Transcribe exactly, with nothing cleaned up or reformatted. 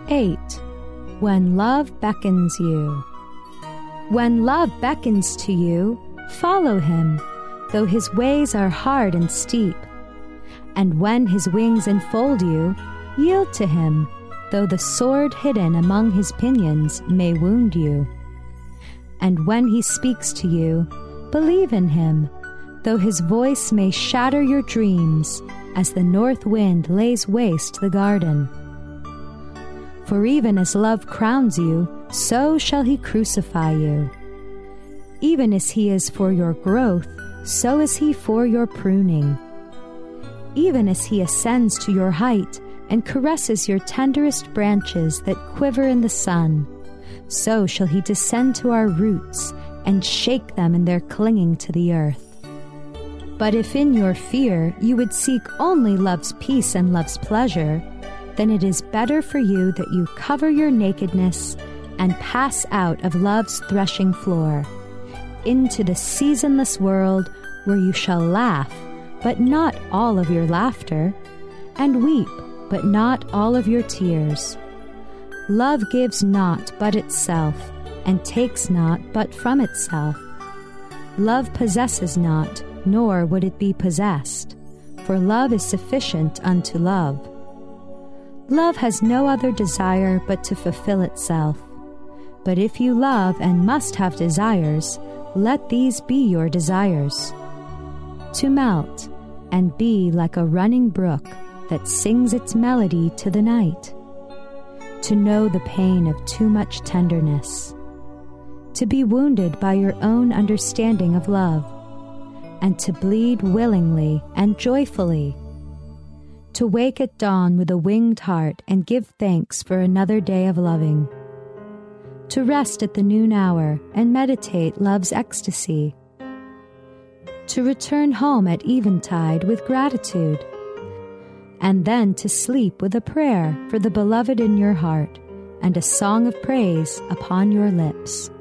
eight. When love beckons you. When love beckons to you, follow him, though his ways are hard and steep. And when his wings enfold you, yield to him, though the sword hidden among his pinions may wound you. And when he speaks to you, believe in him, though his voice may shatter your dreams, as the north wind lays waste the garden. For even as love crowns you, so shall he crucify you. Even as he is for your growth, so is he for your pruning. Even as he ascends to your height and caresses your tenderest branches that quiver in the sun, so shall he descend to our roots and shake them in their clinging to the earth. But if in your fear you would seek only love's peace and love's pleasure, then it is better for you that you cover your nakedness and pass out of love's threshing floor into the seasonless world where you shall laugh, but not all of your laughter, and weep, but not all of your tears. Love gives not but itself, and takes not but from itself. Love possesses not, nor would it be possessed, for love is sufficient unto love. Love has no other desire but to fulfill itself. But if you love and must have desires, let these be your desires: to melt and be like a running brook that sings its melody to the night, to know the pain of too much tenderness, to be wounded by your own understanding of love, and to bleed willingly and joyfully, to wake at dawn with a winged heart and give thanks for another day of loving, to rest at the noon hour and meditate love's ecstasy, to return home at eventide with gratitude, and then to sleep with a prayer for the beloved in your heart and a song of praise upon your lips.